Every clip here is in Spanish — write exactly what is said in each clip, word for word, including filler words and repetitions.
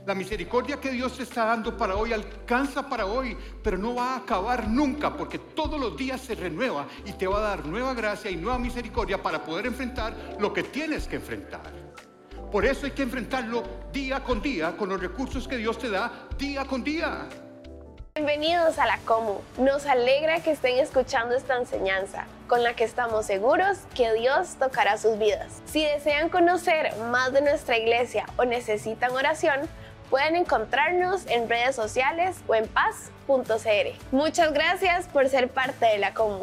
La misericordia que Dios te está dando para hoy alcanza para hoy, pero no va a acabar nunca, porque todos los días se renueva y te va a dar nueva gracia y nueva misericordia para poder enfrentar lo que tienes que enfrentar. Por eso hay que enfrentarlo día con día con los recursos que Dios te da día con día. Bienvenidos a la Comu. Nos alegra que estén escuchando esta enseñanza, con la que estamos seguros que Dios tocará sus vidas. Si desean conocer más de nuestra iglesia o necesitan oración, pueden encontrarnos en redes sociales o en paz punto c r. Muchas gracias por ser parte de la Comu.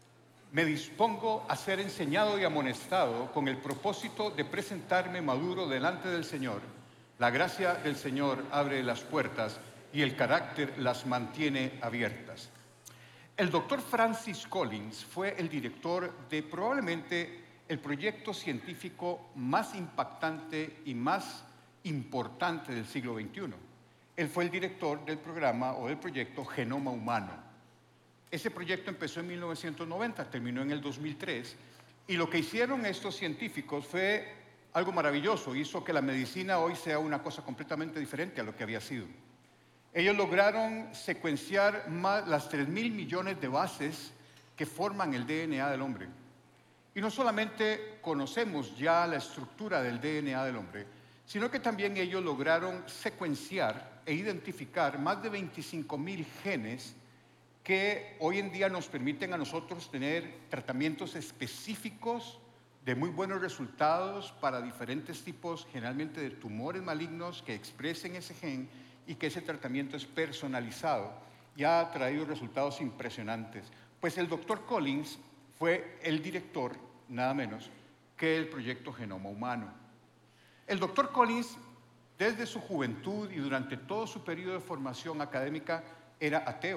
Me dispongo a ser enseñado y amonestado con el propósito de presentarme maduro delante del Señor. La gracia del Señor abre las puertas y el carácter las mantiene abiertas. El doctor Francis Collins fue el director de probablemente el proyecto científico más impactante y más importante del siglo veintiuno. Él fue el director del programa o del proyecto Genoma Humano. Ese proyecto empezó en mil novecientos noventa, terminó en el dos mil tres, y lo que hicieron estos científicos fue algo maravilloso. Hizo que la medicina hoy sea una cosa completamente diferente a lo que había sido. Ellos lograron secuenciar más las tres mil millones de bases que forman el D N A del hombre. Y no solamente conocemos ya la estructura del D N A del hombre, sino que también ellos lograron secuenciar e identificar más de veinticinco mil genes que hoy en día nos permiten a nosotros tener tratamientos específicos de muy buenos resultados para diferentes tipos, generalmente de tumores malignos que expresen ese gen, y que ese tratamiento es personalizado y ha traído resultados impresionantes. Pues el doctor Collins fue el director, nada menos, que el proyecto Genoma Humano. El doctor Collins, desde su juventud y durante todo su periodo de formación académica, era ateo.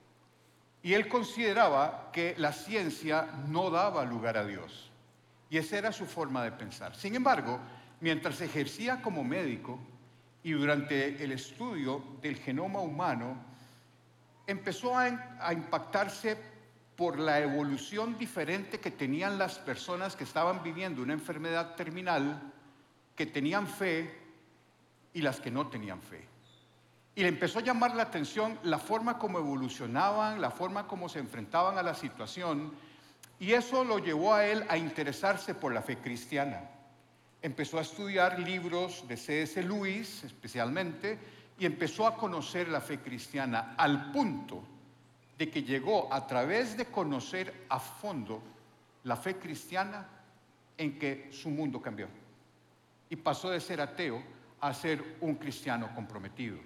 Y él consideraba que la ciencia no daba lugar a Dios. Y esa era su forma de pensar. Sin embargo, mientras ejercía como médico, y durante el estudio del genoma humano, empezó a, a impactarse por la evolución diferente que tenían las personas que estaban viviendo una enfermedad terminal, que tenían fe y las que no tenían fe. Y le empezó a llamar la atención la forma como evolucionaban, la forma como se enfrentaban a la situación, y eso lo llevó a él a interesarse por la fe cristiana. Empezó a estudiar libros de C S Lewis especialmente y empezó a conocer la fe cristiana al punto de que llegó a través de conocer a fondo la fe cristiana en que su mundo cambió y pasó de ser ateo a ser un cristiano comprometido.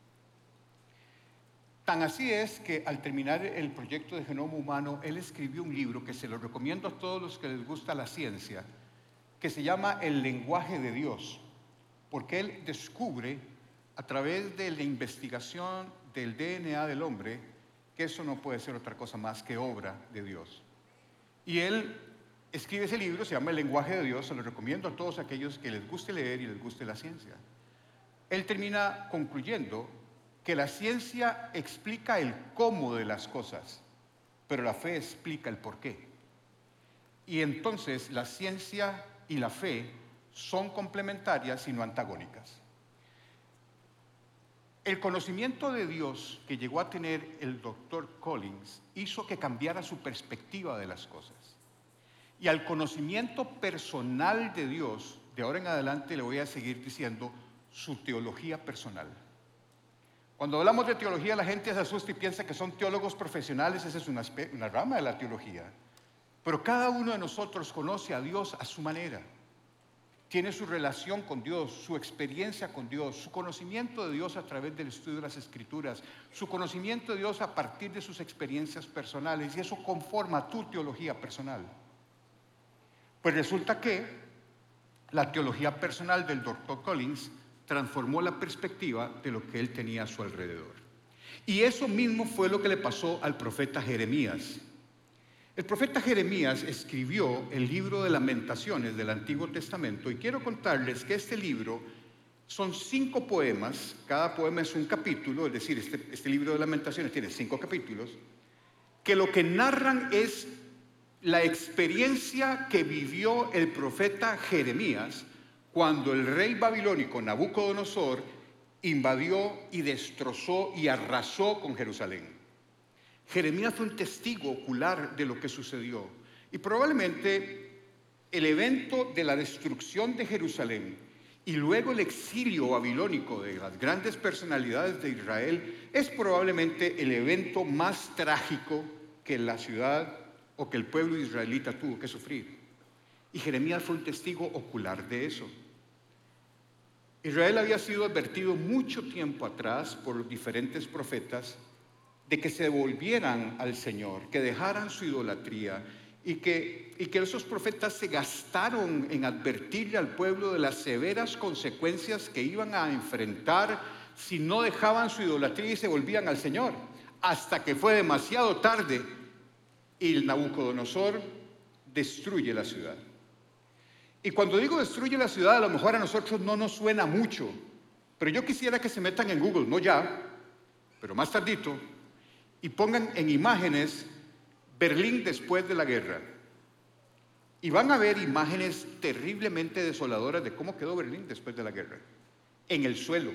Tan así es que al terminar el proyecto de Genoma Humano, él escribió un libro que se lo recomiendo a todos los que les gusta la ciencia, que se llama El lenguaje de Dios, porque él descubre a través de la investigación del D N A del hombre que eso no puede ser otra cosa más que obra de Dios. Y él escribe ese libro, se llama El lenguaje de Dios, se lo recomiendo a todos aquellos que les guste leer y les guste la ciencia. Él termina concluyendo que la ciencia explica el cómo de las cosas, pero la fe explica el por qué. Y entonces la ciencia y la fe son complementarias y no antagónicas. El conocimiento de Dios que llegó a tener el doctor Collins hizo que cambiara su perspectiva de las cosas. Y al conocimiento personal de Dios, de ahora en adelante le voy a seguir diciendo su teología personal. Cuando hablamos de teología, la gente se asusta y piensa que son teólogos profesionales. Esa es una, una rama de la teología. Pero cada uno de nosotros conoce a Dios a su manera. Tiene su relación con Dios, su experiencia con Dios, su conocimiento de Dios a través del estudio de las Escrituras, su conocimiento de Dios a partir de sus experiencias personales, y eso conforma tu teología personal. Pues resulta que la teología personal del doctor Collins transformó la perspectiva de lo que él tenía a su alrededor. Y eso mismo fue lo que le pasó al profeta Jeremías. El profeta Jeremías escribió el libro de Lamentaciones del Antiguo Testamento, y quiero contarles que este libro son cinco poemas, cada poema es un capítulo, es decir, este, este libro de Lamentaciones tiene cinco capítulos, que lo que narran es la experiencia que vivió el profeta Jeremías cuando el rey babilónico Nabucodonosor invadió y destrozó y arrasó con Jerusalén. Jeremías fue un testigo ocular de lo que sucedió. Y probablemente el evento de la destrucción de Jerusalén y luego el exilio babilónico de las grandes personalidades de Israel es probablemente el evento más trágico que la ciudad o que el pueblo israelita tuvo que sufrir. Y Jeremías fue un testigo ocular de eso. Israel había sido advertido mucho tiempo atrás por los diferentes profetas de que se volvieran al Señor, que dejaran su idolatría y que, y que esos profetas se gastaron en advertirle al pueblo de las severas consecuencias que iban a enfrentar si no dejaban su idolatría y se volvían al Señor, hasta que fue demasiado tarde y el Nabucodonosor destruye la ciudad. Y cuando digo destruye la ciudad, a lo mejor a nosotros no nos suena mucho, pero yo quisiera que se metan en Google, no ya, pero más tardito, y pongan en imágenes Berlín después de la guerra. Y van a ver imágenes terriblemente desoladoras de cómo quedó Berlín después de la guerra. En el suelo.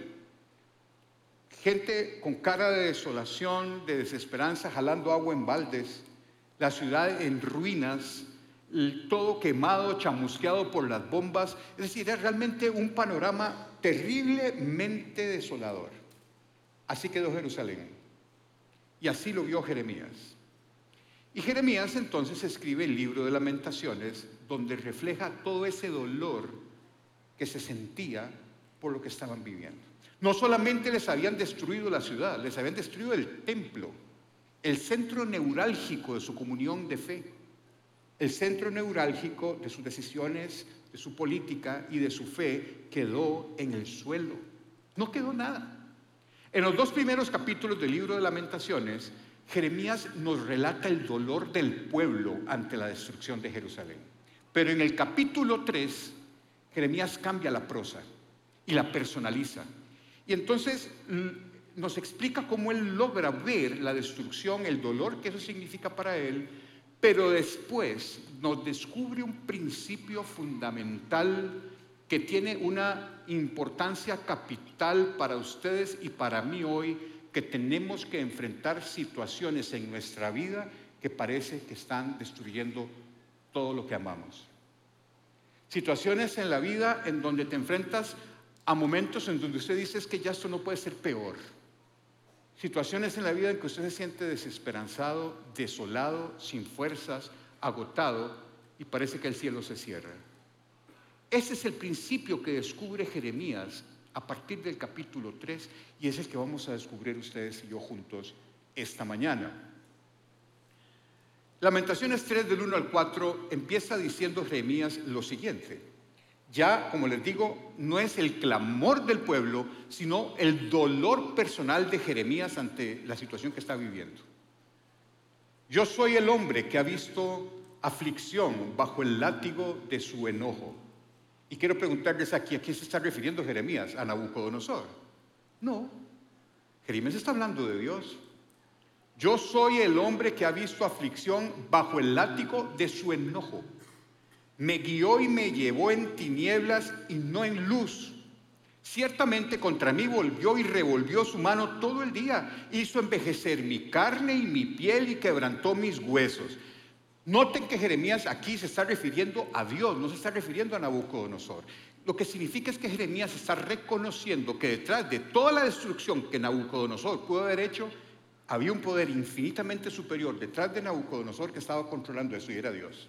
Gente con cara de desolación, de desesperanza, jalando agua en baldes. La ciudad en ruinas, todo quemado, chamusqueado por las bombas. Es decir, era realmente un panorama terriblemente desolador. Así quedó Jerusalén. Y así lo vio Jeremías. Y Jeremías entonces escribe el libro de Lamentaciones, donde refleja todo ese dolor que se sentía por lo que estaban viviendo. No solamente les habían destruido la ciudad, les habían destruido el templo, el centro neurálgico de su comunión de fe, el centro neurálgico de sus decisiones, de su política y de su fe quedó en el suelo. No quedó nada. En los dos primeros capítulos del libro de Lamentaciones, Jeremías nos relata el dolor del pueblo ante la destrucción de Jerusalén. Pero en el capítulo tres, Jeremías cambia la prosa y la personaliza. Y entonces nos explica cómo él logra ver la destrucción, el dolor que eso significa para él, pero después nos descubre un principio fundamental que tiene una importancia capital para ustedes y para mí hoy, que tenemos que enfrentar situaciones en nuestra vida que parece que están destruyendo todo lo que amamos. Situaciones en la vida en donde te enfrentas a momentos en donde usted dice es que ya esto no puede ser peor. Situaciones en la vida en que usted se siente desesperanzado, desolado, sin fuerzas, agotado y parece que el cielo se cierra. Ese es el principio que descubre Jeremías a partir del capítulo tres y es el que vamos a descubrir ustedes y yo juntos esta mañana. Lamentaciones tres del uno al cuatro empieza diciendo Jeremías lo siguiente. Ya, como les digo, no es el clamor del pueblo, sino el dolor personal de Jeremías ante la situación que está viviendo. Yo soy el hombre que ha visto aflicción bajo el látigo de su enojo. Y quiero preguntarles aquí, ¿a quién se está refiriendo Jeremías? ¿A Nabucodonosor? No, Jeremías está hablando de Dios. Yo soy el hombre que ha visto aflicción bajo el látigo de su enojo. Me guió y me llevó en tinieblas y no en luz. Ciertamente contra mí volvió y revolvió su mano todo el día. Hizo envejecer mi carne y mi piel y quebrantó mis huesos. Noten que Jeremías aquí se está refiriendo a Dios, no se está refiriendo a Nabucodonosor. Lo que significa es que Jeremías está reconociendo que detrás de toda la destrucción que Nabucodonosor pudo haber hecho, había un poder infinitamente superior detrás de Nabucodonosor que estaba controlando eso, y era Dios.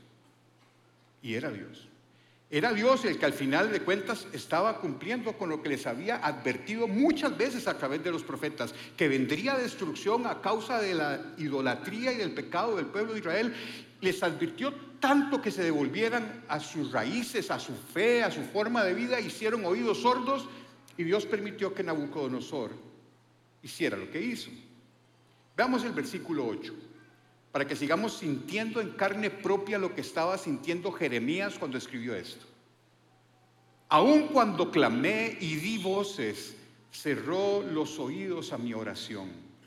Y era Dios. Era Dios el que al final de cuentas estaba cumpliendo con lo que les había advertido muchas veces a través de los profetas, que vendría destrucción a causa de la idolatría y del pecado del pueblo de Israel. Les advirtió tanto que se devolvieran a sus raíces, a su fe, a su forma de vida, hicieron oídos sordos y Dios permitió que Nabucodonosor hiciera lo que hizo. Veamos el versículo ocho. Para que sigamos sintiendo en carne propia lo que estaba sintiendo Jeremías cuando escribió esto. Aun cuando clamé y di voces, cerró los oídos a mi oración.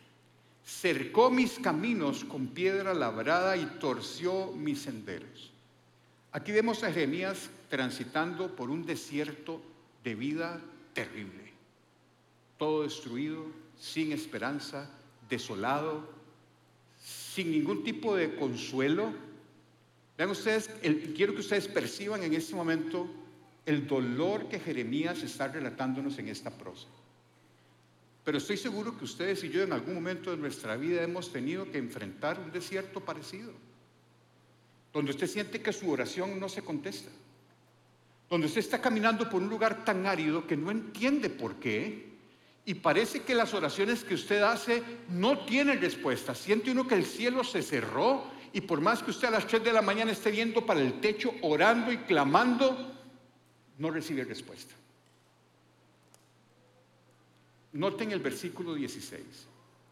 Cercó mis caminos con piedra labrada y torció mis senderos. Aquí vemos a Jeremías transitando por un desierto de vida terrible. todo destruido, sin esperanza, desolado, sin ningún tipo de consuelo. Vean ustedes, el, quiero que ustedes perciban en este momento el dolor que Jeremías está relatándonos en esta prosa. Pero estoy seguro que ustedes y yo en algún momento de nuestra vida hemos tenido que enfrentar un desierto parecido, donde usted siente que su oración no se contesta, donde usted está caminando por un lugar tan árido que no entiende por qué, y parece que las oraciones que usted hace no tienen respuesta. Siente uno que el cielo se cerró, y por más que usted a las tres de la mañana esté viendo para el techo, orando y clamando, no recibe respuesta. Noten el versículo dieciséis.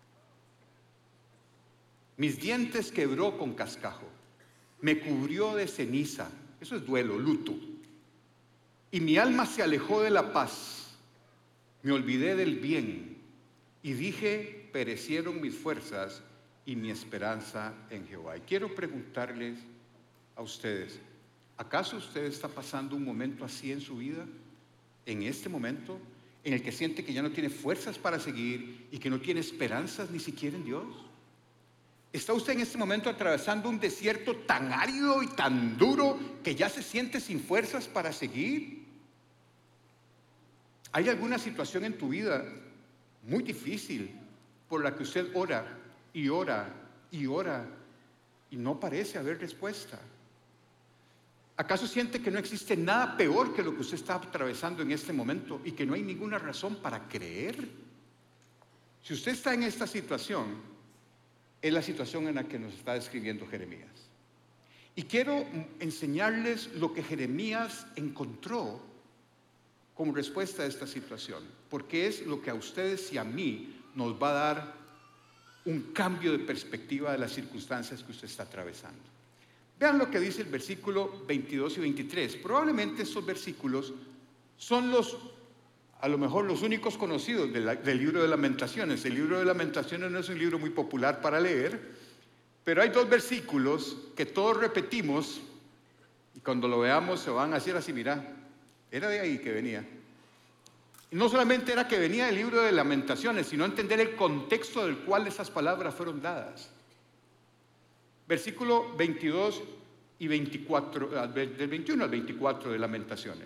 Mis dientes quebró con cascajo, me cubrió de ceniza, eso es duelo, luto, y mi alma se alejó de la paz, me olvidé del bien, y dije, perecieron mis fuerzas y mi esperanza en Jehová. Y quiero preguntarles a ustedes, ¿acaso usted está pasando un momento así en su vida? En este momento, en el que siente que ya no tiene fuerzas para seguir y que no tiene esperanzas ni siquiera en Dios. ¿Está usted en este momento atravesando un desierto tan árido y tan duro que ya se siente sin fuerzas para seguir? ¿Hay alguna situación en tu vida muy difícil por la que usted ora y ora y ora y no parece haber respuesta? ¿Acaso siente que no existe nada peor que lo que usted está atravesando en este momento y que no hay ninguna razón para creer? Si usted está en esta situación, es la situación en la que nos está describiendo Jeremías. Y quiero enseñarles lo que Jeremías encontró como respuesta a esta situación, porque es lo que a ustedes y a mí nos va a dar un cambio de perspectiva de las circunstancias que usted está atravesando. Vean lo que dice el versículo veintidós y veintitrés. Probablemente estos versículos son los, a lo mejor los únicos conocidos de la, del libro de Lamentaciones. El libro de Lamentaciones no es un libro muy popular para leer, pero hay dos versículos que todos repetimos y cuando lo veamos se van a hacer así, mira, era de ahí que venía. Y no solamente era que venía del libro de Lamentaciones, sino entender el contexto del cual esas palabras fueron dadas. Versículo veintidós y veinticuatro, del veintiuno al veinticuatro de Lamentaciones.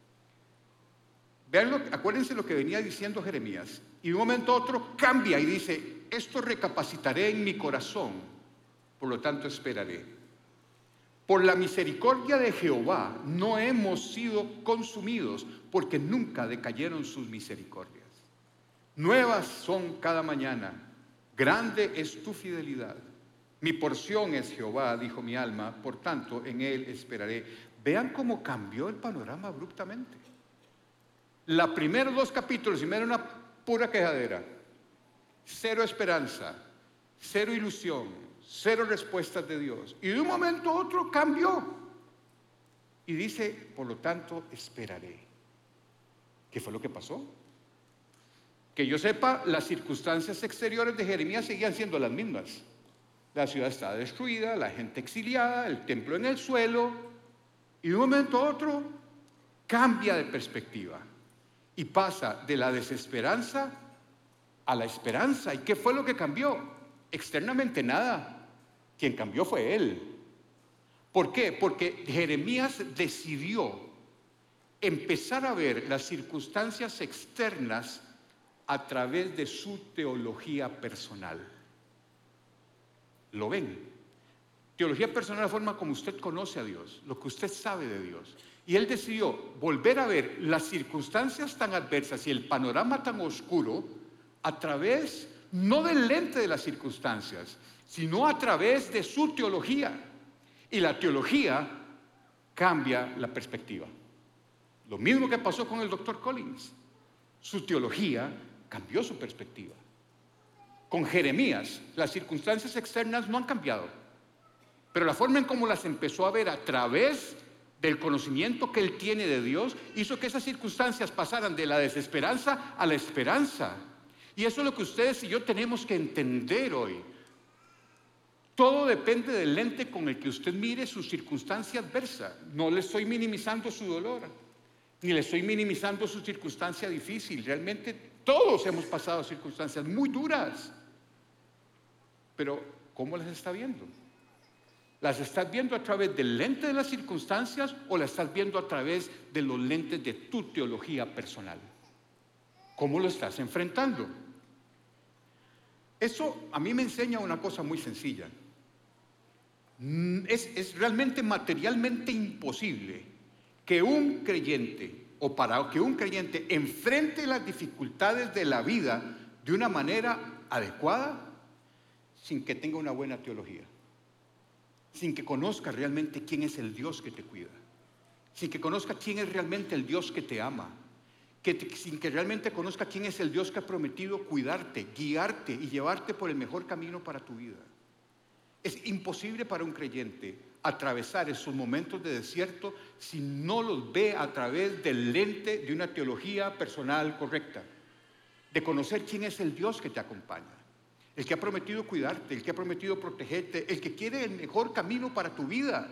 Vean, acuérdense lo que venía diciendo Jeremías. Y de un momento a otro cambia y dice, esto recapacitaré en mi corazón, por lo tanto esperaré. Por la misericordia de Jehová no hemos sido consumidos, porque nunca decayeron sus misericordias. Nuevas son cada mañana, grande es tu fidelidad. Mi porción es Jehová, dijo mi alma, por tanto en él esperaré. Vean cómo cambió el panorama abruptamente. Los primeros dos capítulos, primero una pura quejadera, cero esperanza, cero ilusión, cero respuestas de Dios. Y de un momento a otro cambió. Y dice, por lo tanto, esperaré. ¿Qué fue lo que pasó? Que yo sepa, las circunstancias exteriores de Jeremías seguían siendo las mismas. La ciudad está destruida, la gente exiliada, el templo en el suelo, y de un momento a otro cambia de perspectiva y pasa de la desesperanza a la esperanza. ¿Y qué fue lo que cambió? Externamente nada. Quien cambió fue él. ¿Por qué? Porque Jeremías decidió empezar a ver las circunstancias externas a través de su teología personal. ¿Lo ven? Teología personal es la forma como usted conoce a Dios, lo que usted sabe de Dios. Y él decidió volver a ver las circunstancias tan adversas y el panorama tan oscuro a través, no del lente de las circunstancias, sino a través de su teología. Y la teología cambia la perspectiva. Lo mismo que pasó con el doctor Collins. Su teología cambió su perspectiva. Con Jeremías, las circunstancias externas no han cambiado, pero la forma en cómo las empezó a ver a través del conocimiento que él tiene de Dios hizo que esas circunstancias pasaran de la desesperanza a la esperanza. Y eso es lo que ustedes y yo tenemos que entender hoy. Todo depende del lente con el que usted mire su circunstancia adversa. No le estoy minimizando su dolor, ni le estoy minimizando su circunstancia difícil. Realmente Todos hemos pasado circunstancias muy duras. Pero, ¿cómo las está viendo? ¿Las estás viendo a través del lente de las circunstancias o las estás viendo a través de los lentes de tu teología personal? ¿Cómo lo estás enfrentando? Eso a mí me enseña una cosa muy sencilla. Es, es realmente materialmente imposible que un creyente, o para que un creyente enfrente las dificultades de la vida de una manera adecuada, sin que tenga una buena teología, sin que conozca realmente quién es el Dios que te cuida, sin que conozca quién es realmente el Dios que te ama, que te, sin que realmente conozca quién es el Dios que ha prometido cuidarte, guiarte y llevarte por el mejor camino para tu vida. Es imposible para un creyente atravesar esos momentos de desierto si no los ve a través del lente de una teología personal correcta, de conocer quién es el Dios que te acompaña, el que ha prometido cuidarte, el que ha prometido protegerte, el que quiere el mejor camino para tu vida.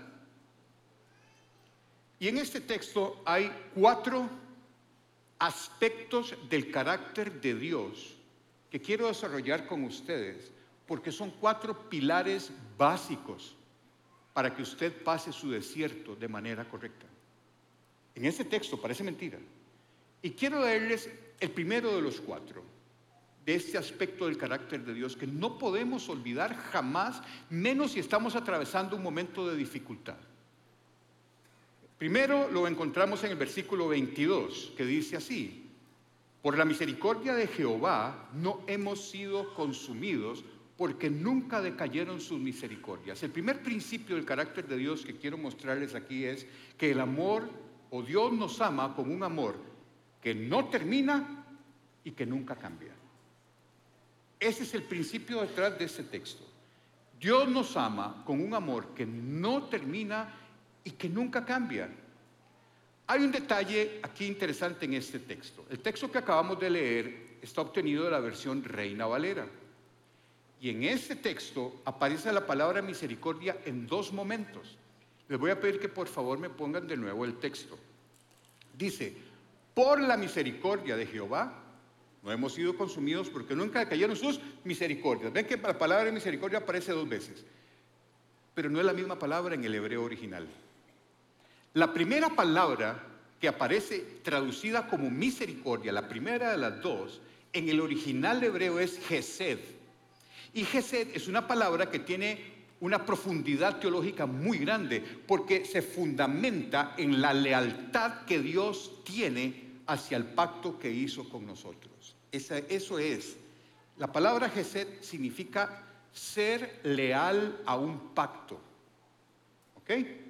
Y en este texto hay cuatro aspectos del carácter de Dios que quiero desarrollar con ustedes, porque son cuatro pilares básicos para que usted pase su desierto de manera correcta. En este texto parece mentira. Y quiero darles el primero de los cuatro, de este aspecto del carácter de Dios que no podemos olvidar jamás, menos si estamos atravesando un momento de dificultad. Primero lo encontramos en el versículo veintidós, que dice así: por la misericordia de Jehová no hemos sido consumidos, porque nunca decayeron sus misericordias. El primer principio del carácter de Dios que quiero mostrarles aquí es que el amor, o Dios nos ama con un amor que no termina y que nunca cambia. Ese es el principio detrás de este texto. Dios nos ama con un amor que no termina y que nunca cambia. Hay un detalle aquí interesante en este texto. El texto que acabamos de leer está obtenido de la versión Reina Valera. Y en este texto aparece la palabra misericordia en dos momentos. Les voy a pedir que por favor me pongan de nuevo el texto. Dice: por la misericordia de Jehová no hemos sido consumidos, porque nunca cayeron sus misericordias. Ven que la palabra misericordia aparece dos veces, pero no es la misma palabra en el hebreo original. La primera palabra que aparece traducida como misericordia, la primera de las dos, en el original hebreo es Gesed. Y Gesed es una palabra que tiene una profundidad teológica muy grande, porque se fundamenta en la lealtad que Dios tiene hacia el pacto que hizo con nosotros. Esa, eso es. La palabra Gesed significa ser leal a un pacto. ¿Ok?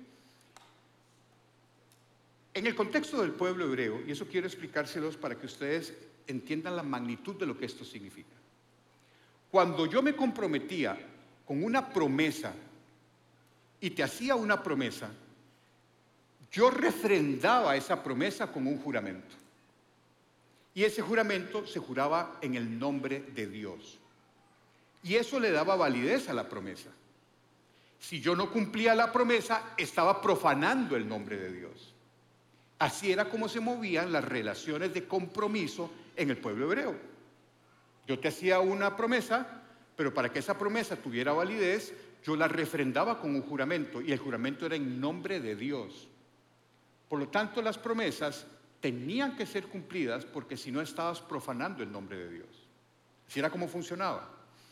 En el contexto del pueblo hebreo, y eso quiero explicárselos para que ustedes entiendan la magnitud de lo que esto significa. Cuando yo me comprometía con una promesa y te hacía una promesa, yo refrendaba esa promesa con un juramento. Y ese juramento se juraba en el nombre de Dios. Y eso le daba validez a la promesa. Si yo no cumplía la promesa, estaba profanando el nombre de Dios. Así era como se movían las relaciones de compromiso en el pueblo hebreo. Yo te hacía una promesa, pero para que esa promesa tuviera validez, yo la refrendaba con un juramento, y el juramento era en nombre de Dios. Por lo tanto, las promesas tenían que ser cumplidas, porque si no estabas profanando el nombre de Dios. Así era como funcionaba.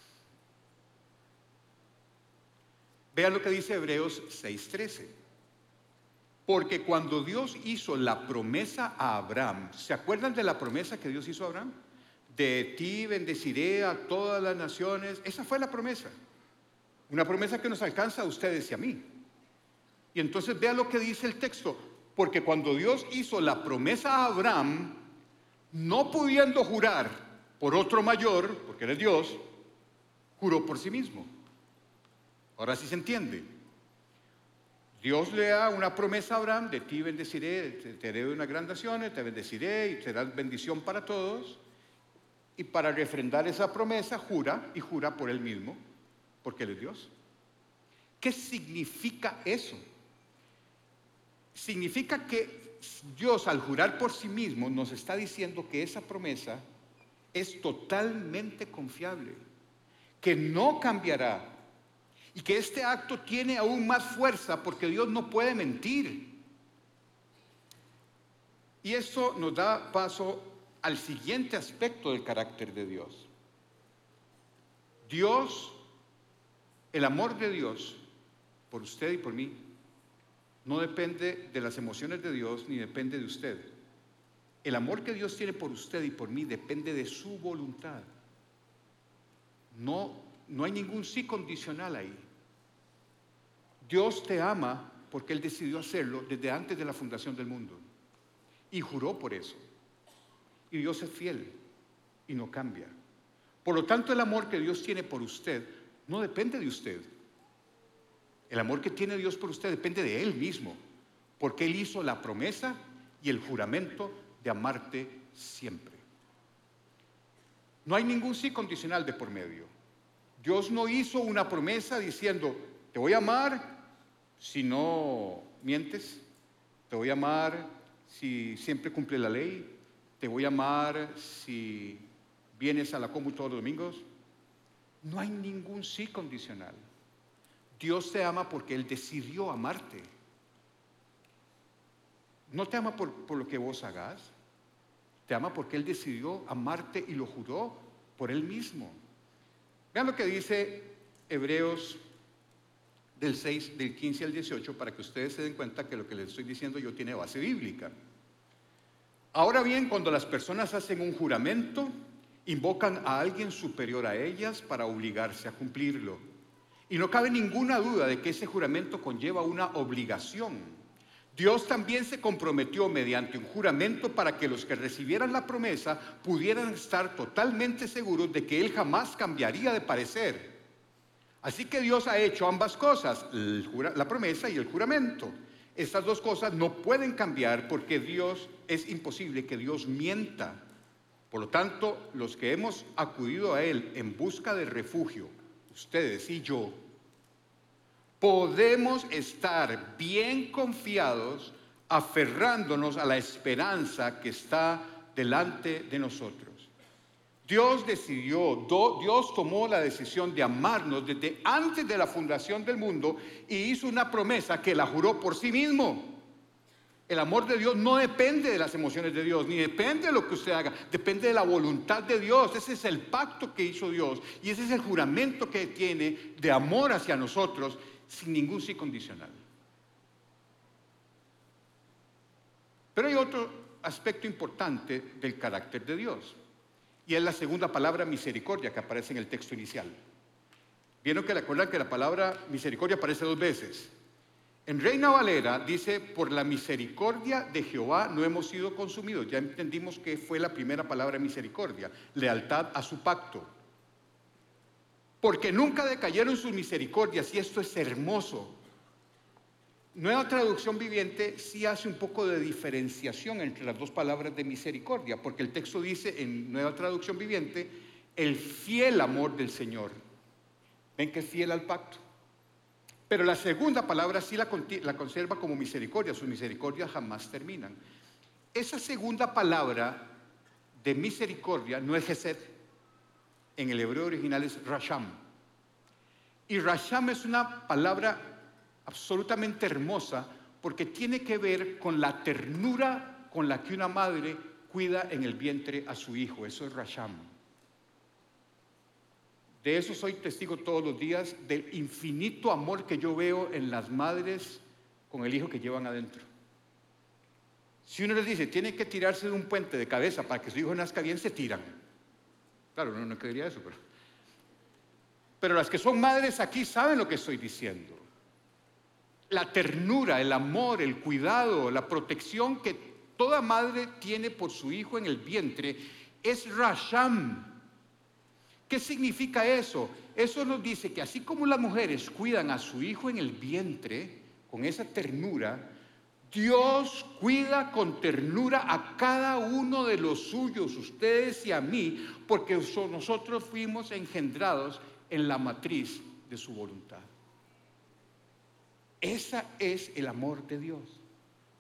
Vean lo que dice Hebreos seis trece. Porque cuando Dios hizo la promesa a Abraham, ¿se acuerdan de la promesa que Dios hizo a Abraham? De ti bendeciré a todas las naciones. Esa fue la promesa. Una promesa que nos alcanza a ustedes y a mí. Y entonces vean lo que dice el texto. Porque cuando Dios hizo la promesa a Abraham, no pudiendo jurar por otro mayor, porque él es Dios, juró por sí mismo. Ahora sí se entiende. Dios le da una promesa a Abraham: de ti bendeciré, te haré una gran nación, te bendeciré y serás bendición para todos. Y para refrendar esa promesa, jura y jura por él mismo, porque él es Dios. ¿Qué significa eso? Significa que Dios, al jurar por sí mismo, nos está diciendo que esa promesa es totalmente confiable, que no cambiará y que este acto tiene aún más fuerza porque Dios no puede mentir. Y esto nos da paso al siguiente aspecto del carácter de Dios. Dios, el amor de Dios por usted y por mí, no depende de las emociones de Dios ni depende de usted. El amor que Dios tiene por usted y por mí depende de su voluntad. No, no hay ningún sí condicional ahí. Dios te ama porque Él decidió hacerlo desde antes de la fundación del mundo. Y juró por eso. Y Dios es fiel y no cambia. Por lo tanto, el amor que Dios tiene por usted no depende de usted. El amor que tiene Dios por usted depende de Él mismo, porque Él hizo la promesa y el juramento de amarte siempre. No hay ningún sí condicional de por medio. Dios no hizo una promesa diciendo, te voy a amar si no mientes, te voy a amar si siempre cumple la ley, te voy a amar si vienes a la comu todos los domingos. No hay ningún sí condicional. Dios te ama porque Él decidió amarte. No te ama por, por lo que vos hagas. Te ama porque Él decidió amarte y lo juró por Él mismo. Vean lo que dice Hebreos del seis, del quince al dieciocho, para que ustedes se den cuenta que lo que les estoy diciendo yo tiene base bíblica. Ahora bien, cuando las personas hacen un juramento, invocan a alguien superior a ellas para obligarse a cumplirlo. Y no cabe ninguna duda de que ese juramento conlleva una obligación. Dios también se comprometió mediante un juramento para que los que recibieran la promesa pudieran estar totalmente seguros de que Él jamás cambiaría de parecer. Así que Dios ha hecho ambas cosas, la promesa y el juramento. Estas dos cosas no pueden cambiar porque Dios, es imposible que Dios mienta. Por lo tanto, los que hemos acudido a Él en busca de refugio, ustedes y yo, podemos estar bien confiados aferrándonos a la esperanza que está delante de nosotros. Dios decidió, Dios tomó la decisión de amarnos desde antes de la fundación del mundo y hizo una promesa que la juró por sí mismo. El amor de Dios no depende de las emociones de Dios, ni depende de lo que usted haga, depende de la voluntad de Dios. Ese es el pacto que hizo Dios y ese es el juramento que tiene de amor hacia nosotros sin ningún sí condicional. Pero hay otro aspecto importante del carácter de Dios y es la segunda palabra misericordia que aparece en el texto inicial. ¿Vieron que recuerdan que la palabra misericordia aparece dos veces? En Reina Valera dice, por la misericordia de Jehová no hemos sido consumidos. Ya entendimos que fue la primera palabra misericordia, lealtad a su pacto. Porque nunca decayeron sus misericordias y esto es hermoso. Nueva Traducción Viviente sí hace un poco de diferenciación entre las dos palabras de misericordia, porque el texto dice en Nueva Traducción Viviente, el fiel amor del Señor. ¿Ven que es fiel al pacto? Pero la segunda palabra sí la, la conserva como misericordia, sus misericordias jamás terminan. Esa segunda palabra de misericordia no es Hesed, en el hebreo original es Rasham. Y Rasham es una palabra absolutamente hermosa porque tiene que ver con la ternura con la que una madre cuida en el vientre a su hijo. Eso es Rasham. De eso soy testigo todos los días, del infinito amor que yo veo en las madres con el hijo que llevan adentro. Si uno les dice, tiene que tirarse de un puente de cabeza para que su hijo nazca bien, se tiran. Claro, uno no creería eso, pero... Pero las que son madres aquí saben lo que estoy diciendo. La ternura, el amor, el cuidado, la protección que toda madre tiene por su hijo en el vientre es Rasham. ¿Qué significa eso? Eso nos dice que así como las mujeres cuidan a su hijo en el vientre, con esa ternura, Dios cuida con ternura a cada uno de los suyos, ustedes y a mí, porque nosotros fuimos engendrados en la matriz de su voluntad. Ese es el amor de Dios.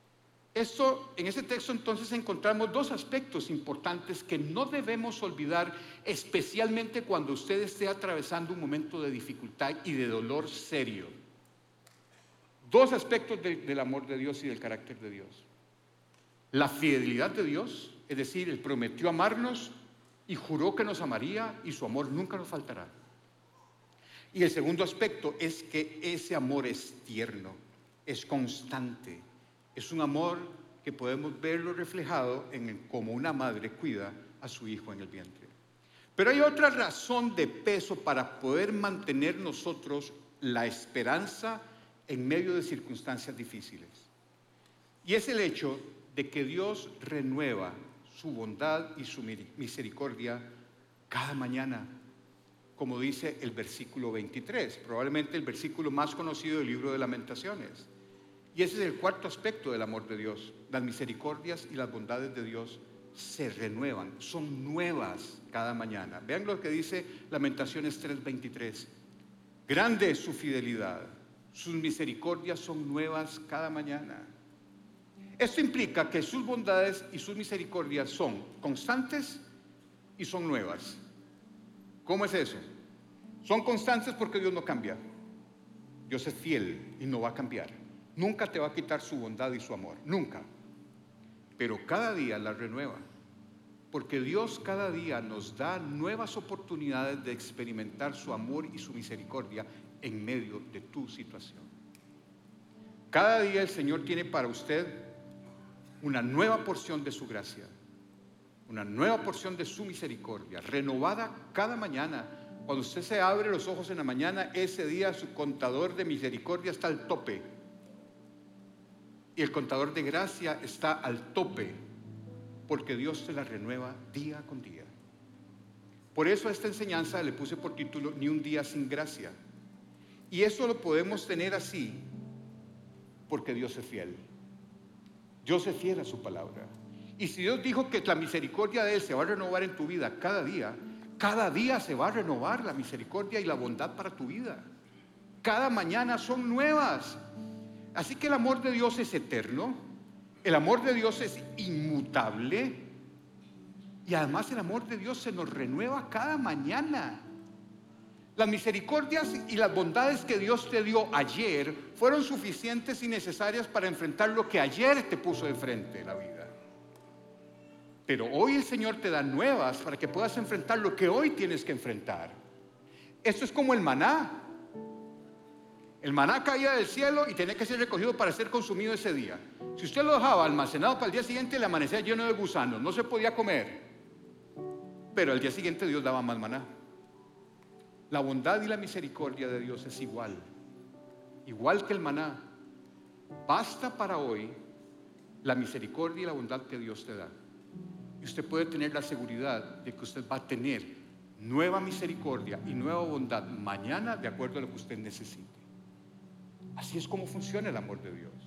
Esto, en ese texto entonces encontramos dos aspectos importantes que no debemos olvidar, especialmente cuando usted esté atravesando un momento de dificultad y de dolor serio. Dos aspectos de, del amor de Dios y del carácter de Dios. La fidelidad de Dios, es decir, Él prometió amarnos y juró que nos amaría y su amor nunca nos faltará. Y el segundo aspecto es que ese amor es tierno, es constante. Es un amor que podemos verlo reflejado en cómo una madre cuida a su hijo en el vientre. Pero hay otra razón de peso para poder mantener nosotros la esperanza en medio de circunstancias difíciles. Y es el hecho de que Dios renueva su bondad y su misericordia cada mañana, como dice el versículo veintitrés, probablemente el versículo más conocido del libro de Lamentaciones. Y ese es el cuarto aspecto del amor de Dios. Las misericordias y las bondades de Dios se renuevan, son nuevas cada mañana. Vean lo que dice Lamentaciones tres veintitrés. Grande es su fidelidad, sus misericordias son nuevas cada mañana. Esto implica que sus bondades y sus misericordias son constantes y son nuevas. ¿Cómo es eso? Son constantes porque Dios no cambia. Dios es fiel y no va a cambiar. Nunca te va a quitar su bondad y su amor, nunca. Pero cada día la renueva, porque Dios cada día nos da nuevas oportunidades de experimentar su amor y su misericordia en medio de tu situación. Cada día el Señor tiene para usted una nueva porción de su gracia, una nueva porción de su misericordia, renovada cada mañana. Cuando usted se abre los ojos en la mañana, ese día su contador de misericordia está al tope. Y el contador de gracia está al tope, porque Dios te la renueva día con día. Por eso a esta enseñanza le puse por título, Ni un día sin gracia. Y eso lo podemos tener así, porque Dios es fiel. Dios es fiel a su palabra. Y si Dios dijo que la misericordia de Él se va a renovar en tu vida cada día, cada día se va a renovar la misericordia y la bondad para tu vida. Cada mañana son nuevas. Así que el amor de Dios es eterno, el amor de Dios es inmutable y además el amor de Dios se nos renueva cada mañana. Las misericordias y las bondades que Dios te dio ayer fueron suficientes y necesarias para enfrentar lo que ayer te puso de frente en la vida. Pero hoy el Señor te da nuevas para que puedas enfrentar lo que hoy tienes que enfrentar. Esto es como el maná. El maná caía del cielo y tenía que ser recogido para ser consumido ese día. Si usted lo dejaba almacenado para el día siguiente, le amanecía lleno de gusanos, no se podía comer. Pero al día siguiente Dios daba más maná. La bondad y la misericordia de Dios es igual, igual que el maná. Basta para hoy la misericordia y la bondad que Dios te da. Y usted puede tener la seguridad de que usted va a tener nueva misericordia y nueva bondad mañana de acuerdo a lo que usted necesite. Así es como funciona el amor de Dios.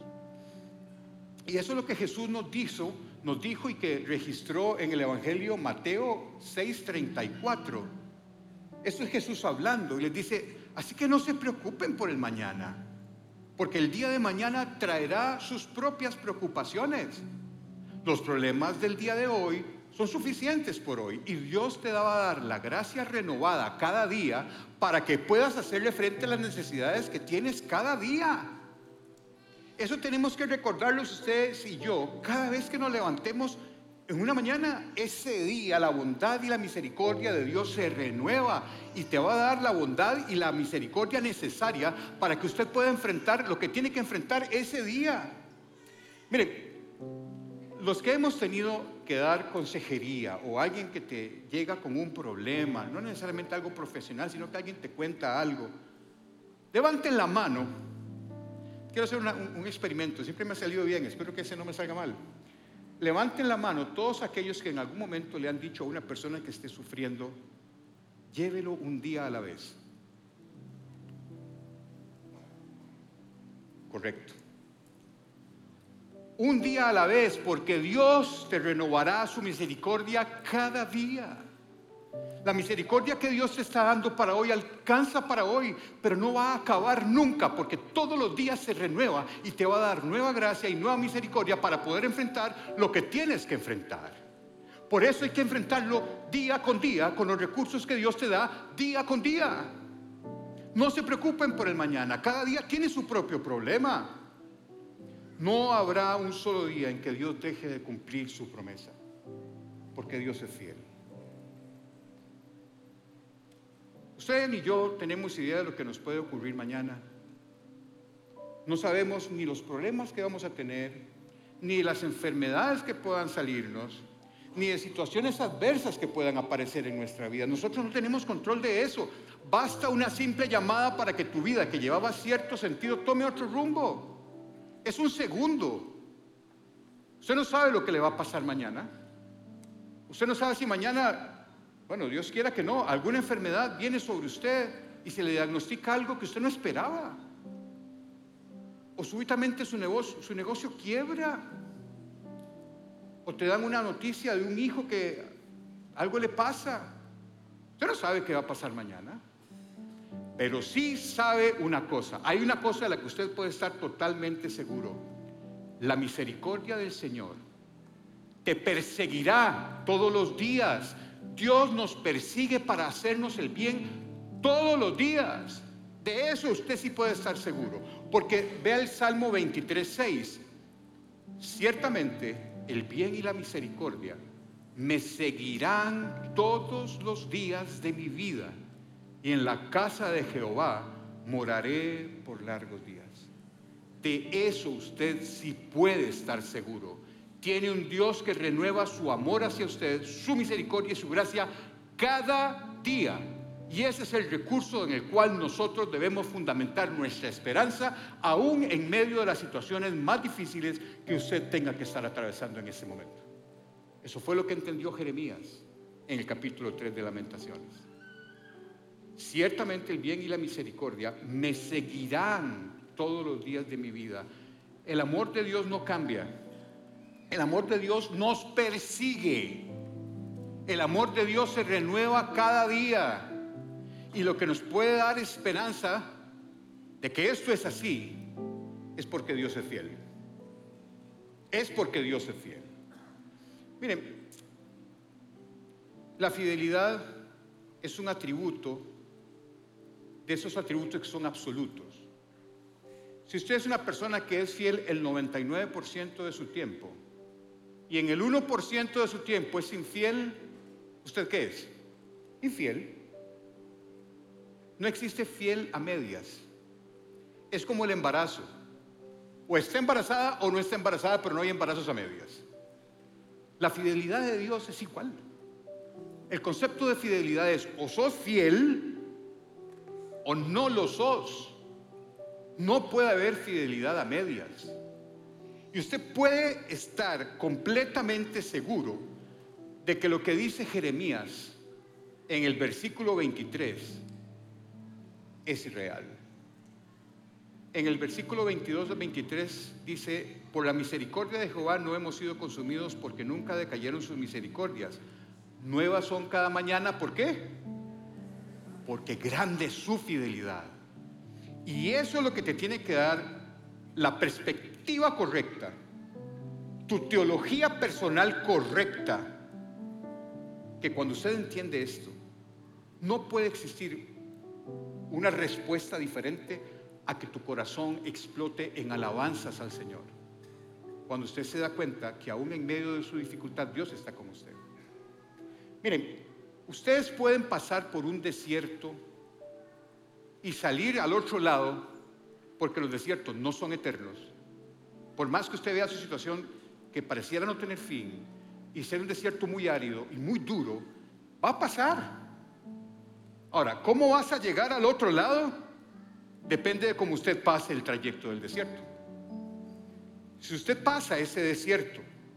Y eso es lo que Jesús nos dijo, nos dijo y que registró en el Evangelio Mateo seis treinta y cuatro. Esto es Jesús hablando y les dice, así que no se preocupen por el mañana, porque el día de mañana traerá sus propias preocupaciones. Los problemas del día de hoy son suficientes por hoy y Dios te va a dar la gracia renovada cada día para que puedas hacerle frente a las necesidades que tienes cada día. Eso tenemos que recordarlos ustedes y yo cada vez que nos levantemos en una mañana. Ese día la bondad y la misericordia de Dios se renueva y te va a dar la bondad y la misericordia necesaria para que usted pueda enfrentar lo que tiene que enfrentar ese día. Mire, los que hemos tenido que dar consejería o alguien que te llega con un problema, no necesariamente algo profesional, sino que alguien te cuenta algo, levanten la mano. Quiero hacer una, un, un experimento, siempre me ha salido bien, espero que ese no me salga mal. Levanten la mano todos aquellos que en algún momento le han dicho a una persona que esté sufriendo, llévelo un día a la vez. Correcto. Un día a la vez, porque Dios te renovará su misericordia cada día. La misericordia que Dios te está dando para hoy alcanza para hoy, pero no va a acabar nunca, porque todos los días se renueva y te va a dar nueva gracia y nueva misericordia para poder enfrentar lo que tienes que enfrentar. Por eso hay que enfrentarlo día con día con los recursos que Dios te da día con día. No se preocupen por el mañana, cada día tiene su propio problema. No habrá un solo día en que Dios deje de cumplir su promesa, porque Dios es fiel. Usted ni yo tenemos idea de lo que nos puede ocurrir mañana. No sabemos ni los problemas que vamos a tener, ni las enfermedades que puedan salirnos, ni de situaciones adversas que puedan aparecer en nuestra vida. Nosotros no tenemos control de eso. Basta una simple llamada para que tu vida, que llevaba cierto sentido, tome otro rumbo. Es un segundo. Usted no sabe lo que le va a pasar mañana. Usted no sabe si mañana, bueno, Dios quiera que no, alguna enfermedad viene sobre usted y se le diagnostica algo que usted no esperaba. O súbitamente su negocio, su negocio quiebra. O te dan una noticia de un hijo que algo le pasa. Usted no sabe qué va a pasar mañana. Pero sí sabe una cosa. Hay una cosa de la que usted puede estar totalmente seguro. La misericordia del Señor te perseguirá todos los días. Dios nos persigue para hacernos el bien todos los días. De eso usted sí puede estar seguro. Porque vea el Salmo veintitrés, seis. Ciertamente el bien y la misericordia me seguirán todos los días de mi vida, y en la casa de Jehová moraré por largos días. De eso usted sí puede estar seguro. Tiene un Dios que renueva su amor hacia usted, su misericordia y su gracia cada día. Y ese es el recurso en el cual nosotros debemos fundamentar nuestra esperanza, aún en medio de las situaciones más difíciles que usted tenga que estar atravesando en ese momento. Eso fue lo que entendió Jeremías en el capítulo tres de Lamentaciones. Ciertamente el bien y la misericordia me seguirán todos los días de mi vida. El amor de Dios no cambia. El amor de Dios nos persigue. El amor de Dios se renueva cada día. Y lo que nos puede dar esperanza de que esto es así es porque Dios es fiel. Es porque Dios es fiel. Miren, la fidelidad es un atributo de esos atributos que son absolutos. Si usted es una persona que es fiel el noventa y nueve por ciento de su tiempo y en el uno por ciento de su tiempo es infiel, ¿usted qué es? Infiel. No existe fiel a medias. Es como el embarazo. O está embarazada o no está embarazada, pero no hay embarazos a medias. La fidelidad de Dios es igual. El concepto de fidelidad es o sos fiel o no lo sos. No puede haber fidelidad a medias. Y usted puede estar completamente seguro de que lo que dice Jeremías en el versículo veintitrés es real. En el versículo veintidós al veintitrés dice: por la misericordia de Jehová no hemos sido consumidos, porque nunca decayeron sus misericordias. Nuevas son cada mañana. ¿Por qué? Porque grande es su fidelidad. Y eso es lo que te tiene que dar la perspectiva correcta, tu teología personal correcta, que cuando usted entiende esto, no puede existir una respuesta diferente a que tu corazón explote en alabanzas al Señor. Cuando usted se da cuenta que aún en medio de su dificultad Dios está con usted. Miren, ustedes pueden pasar por un desierto y salir al otro lado, porque los desiertos no son eternos. Por más que usted vea su situación que pareciera no tener fin y ser un desierto muy árido y muy duro, va a pasar. Ahora, ¿cómo vas a llegar al otro lado? Depende de cómo usted pase el trayecto del desierto. Si usted pasa ese desierto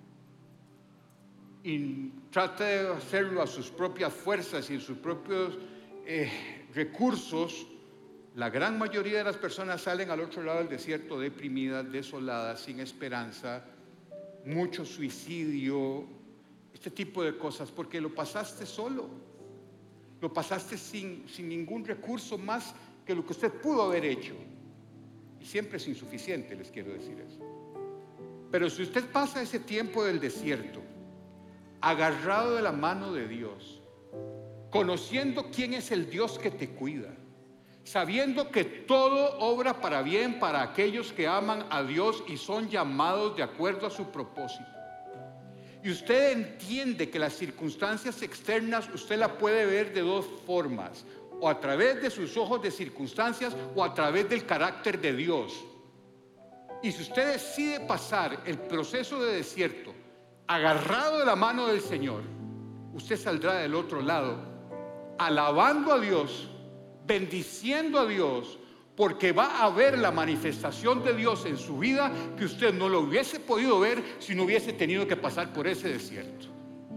y trata de hacerlo a sus propias fuerzas y en sus propios eh, recursos, la gran mayoría de las personas salen al otro lado del desierto deprimidas, desoladas, sin esperanza, mucho suicidio, este tipo de cosas, porque lo pasaste solo. Lo pasaste sin, sin ningún recurso más que lo que usted pudo haber hecho. Y siempre es insuficiente, les quiero decir eso. Pero si usted pasa ese tiempo del desierto, agarrado de la mano de Dios, conociendo quién es el Dios que te cuida, sabiendo que todo obra para bien para aquellos que aman a Dios y son llamados de acuerdo a su propósito, y usted entiende que las circunstancias externas usted la puede ver de dos formas, o a través de sus ojos de circunstancias o a través del carácter de Dios. Y si usted decide pasar el proceso de desierto agarrado de la mano del Señor, usted saldrá del otro lado alabando a Dios, bendiciendo a Dios, porque va a ver la manifestación de Dios en su vida que usted no lo hubiese podido ver si no hubiese tenido que pasar por ese desierto.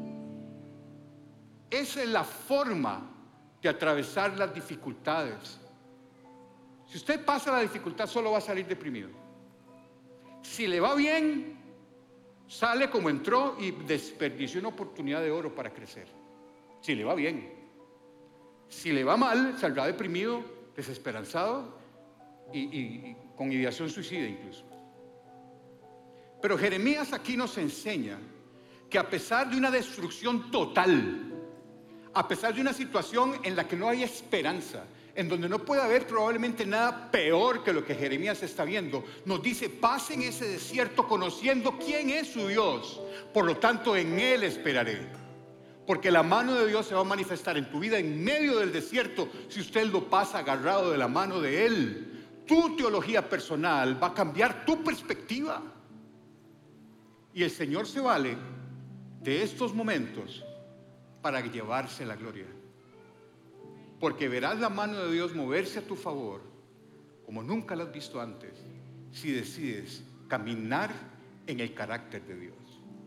Esa es la forma de atravesar las dificultades. Si usted pasa la dificultad, solo va a salir deprimido. Si le va bien, sale como entró y desperdició una oportunidad de oro para crecer. Si le va bien. Si le va mal, saldrá deprimido, desesperanzado y, y, y con ideación suicida incluso. Pero Jeremías aquí nos enseña que a pesar de una destrucción total, a pesar de una situación en la que no hay esperanza, en donde no puede haber probablemente nada peor que lo que Jeremías está viendo, nos dice: pasen ese desierto conociendo quién es su Dios, por lo tanto en Él esperaré. Porque la mano de Dios se va a manifestar en tu vida en medio del desierto si usted lo pasa agarrado de la mano de Él. Tu teología personal va a cambiar tu perspectiva. Y el Señor se vale de estos momentos para llevarse la gloria. Porque verás la mano de Dios moverse a tu favor como nunca lo has visto antes, si decides caminar en el carácter de Dios.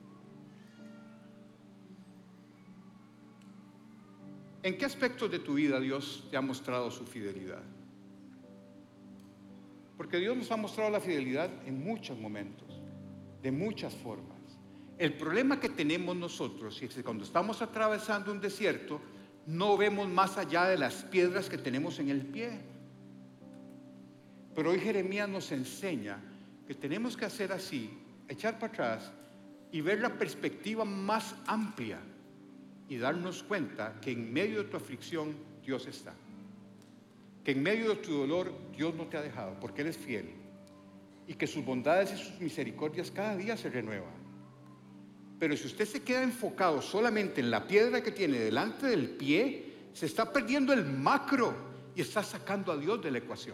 ¿En qué aspectos de tu vida Dios te ha mostrado su fidelidad? Porque Dios nos ha mostrado la fidelidad en muchos momentos, de muchas formas. El problema que tenemos nosotros es que cuando estamos atravesando un desierto, no vemos más allá de las piedras que tenemos en el pie. Pero hoy Jeremías nos enseña que tenemos que hacer así, echar para atrás y ver la perspectiva más amplia y darnos cuenta que en medio de tu aflicción Dios está. Que en medio de tu dolor Dios no te ha dejado, porque Él es fiel. Y que sus bondades y sus misericordias cada día se renuevan. Pero si usted se queda enfocado solamente en la piedra que tiene delante del pie, se está perdiendo el macro y está sacando a Dios de la ecuación.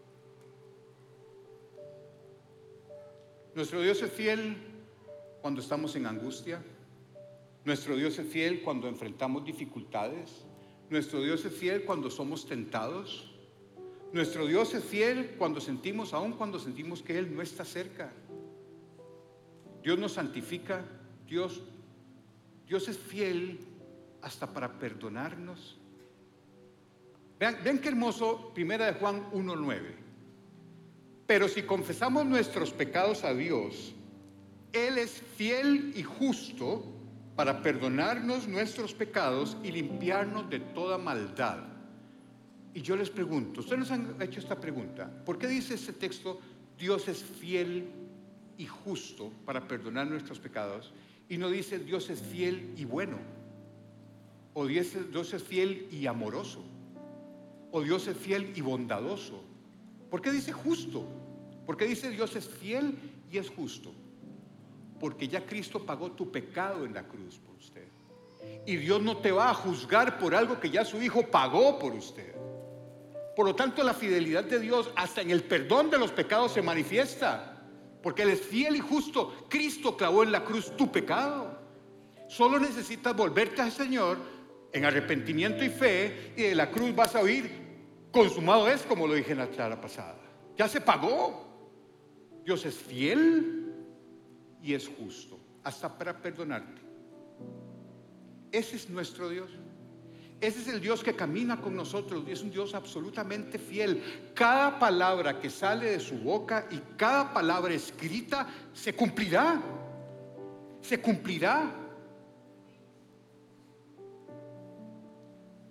Nuestro Dios es fiel cuando estamos en angustia. Nuestro Dios es fiel cuando enfrentamos dificultades. Nuestro Dios es fiel cuando somos tentados. Nuestro Dios es fiel cuando sentimos, aun cuando sentimos que Él no está cerca. Dios nos santifica. Dios, Dios es fiel hasta para perdonarnos. Vean, vean qué hermoso, primera de Juan uno nueve. Pero si confesamos nuestros pecados a Dios, Él es fiel y justo para perdonarnos nuestros pecados y limpiarnos de toda maldad. Y yo les pregunto, ustedes nos han hecho esta pregunta: ¿por qué dice este texto Dios es fiel y justo para perdonar nuestros pecados? Y no dice Dios es fiel y bueno, o Dios es, Dios es fiel y amoroso, o Dios es fiel y bondadoso. ¿Por qué dice justo? ¿Por qué dice Dios es fiel y es justo? Porque ya Cristo pagó tu pecado en la cruz por usted. Y Dios no te va a juzgar por algo que ya su Hijo pagó por usted. Por lo tanto, la fidelidad de Dios hasta en el perdón de los pecados se manifiesta. Porque Él es fiel y justo. Cristo clavó en la cruz tu pecado. Solo necesitas volverte al Señor en arrepentimiento y fe, y de la cruz vas a oír: consumado es, como lo dije en la charla pasada. Ya se pagó. Dios es fiel y es justo, hasta para perdonarte. Ese es nuestro Dios. Ese es el Dios que camina con nosotros. Es un Dios absolutamente fiel. Cada palabra que sale de su boca y cada palabra escrita se cumplirá. Se cumplirá.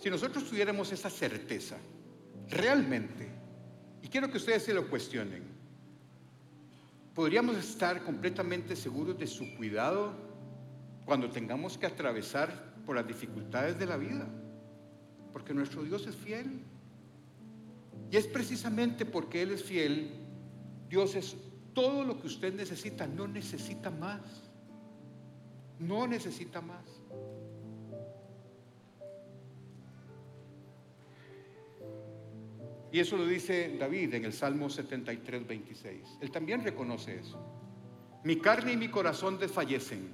Si nosotros tuviéramos esa certeza, realmente, y quiero que ustedes se lo cuestionen, ¿podríamos estar completamente seguros de su cuidado cuando tengamos que atravesar por las dificultades de la vida? Porque nuestro Dios es fiel. Y es precisamente porque Él es fiel, Dios es todo lo que usted necesita, no necesita más. No necesita más. Y eso lo dice David en el Salmo setenta y tres, veintiséis. Él también reconoce eso. Mi carne y mi corazón desfallecen.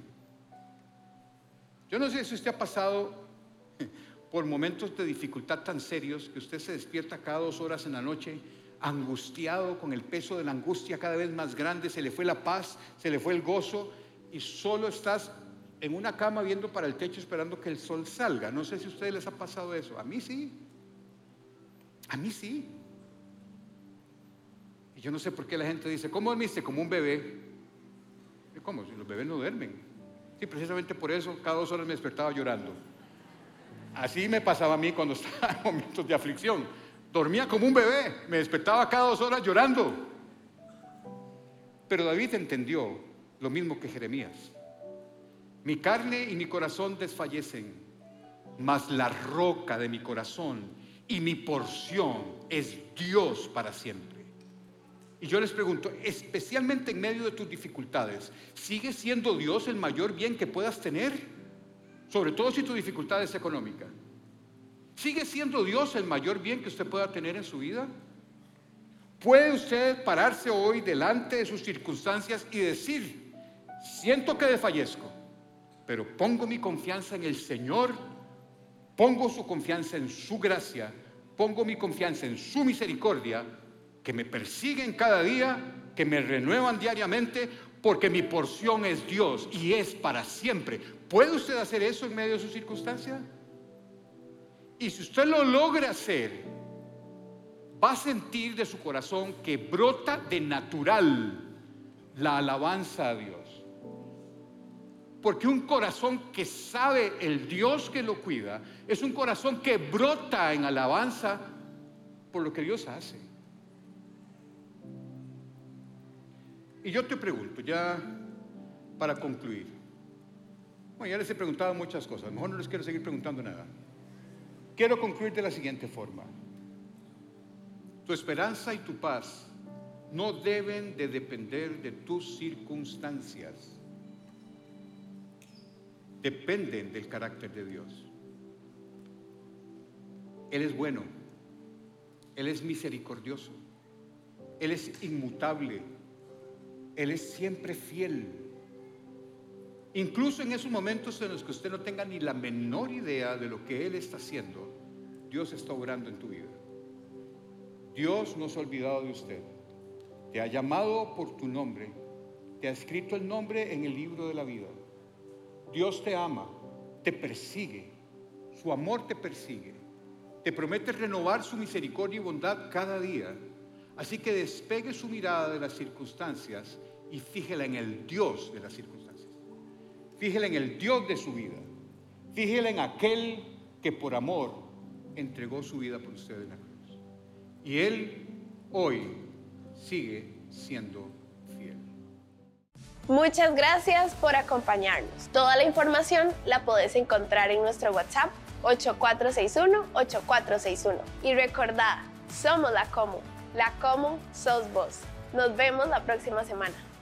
Yo no sé si usted ha pasado por momentos de dificultad tan serios que usted se despierta cada dos horas en la noche angustiado, con el peso de la angustia cada vez más grande, se le fue la paz, se le fue el gozo y solo estás en una cama viendo para el techo esperando que el sol salga. No sé si a ustedes les ha pasado eso. A mí sí. A mí sí. Y yo no sé por qué la gente dice, ¿cómo dormiste? Como un bebé. ¿Cómo? Si los bebés no duermen. Sí, precisamente por eso cada dos horas me despertaba llorando. Así me pasaba a mí cuando estaba en momentos de aflicción. Dormía como un bebé, me despertaba cada dos horas llorando. Pero David entendió lo mismo que Jeremías. Mi carne y mi corazón desfallecen, mas la roca de mi corazón y mi porción es Dios para siempre. Y yo les pregunto, especialmente en medio de tus dificultades, ¿sigue siendo Dios el mayor bien que puedas tener? Sobre todo si tu dificultad es económica. ¿Sigue siendo Dios el mayor bien que usted pueda tener en su vida? ¿Puede usted pararse hoy delante de sus circunstancias y decir, siento que desfallezco, pero pongo mi confianza en el Señor, pongo su confianza en su gracia, pongo mi confianza en su misericordia, que me persiguen cada día, que me renuevan diariamente, porque mi porción es Dios y es para siempre? ¿Puede usted hacer eso en medio de su circunstancia? Y si usted lo logra hacer, va a sentir de su corazón que brota de natural la alabanza a Dios. Porque un corazón que sabe el Dios que lo cuida es un corazón que brota en alabanza por lo que Dios hace. Y yo te pregunto, ya para concluir, bueno, ya les he preguntado muchas cosas, a lo mejor no les quiero seguir preguntando nada. Quiero concluir de la siguiente forma. Tu esperanza y tu paz no deben de depender de tus circunstancias. Dependen del carácter de Dios. Él es bueno. Él es misericordioso. Él es inmutable. Él es siempre fiel. Incluso en esos momentos en los que usted no tenga ni la menor idea de lo que Él está haciendo, Dios está obrando en tu vida. Dios no se ha olvidado de usted. Te ha llamado por tu nombre. Te ha escrito el nombre en el libro de la vida. Dios te ama, te persigue. Su amor te persigue. Te promete renovar su misericordia y bondad cada día. Así que despegue su mirada de las circunstancias y fíjela en el Dios de las circunstancias. Fíjela en el Dios de su vida. Fíjela en aquel que por amor entregó su vida por usted en la cruz. Y Él hoy sigue siendo fiel. Muchas gracias por acompañarnos. Toda la información la podés encontrar en nuestro WhatsApp ocho cuatro seis uno, ocho cuatro seis uno. Y recordad, somos la Comu. La Comu sos vos. Nos vemos la próxima semana.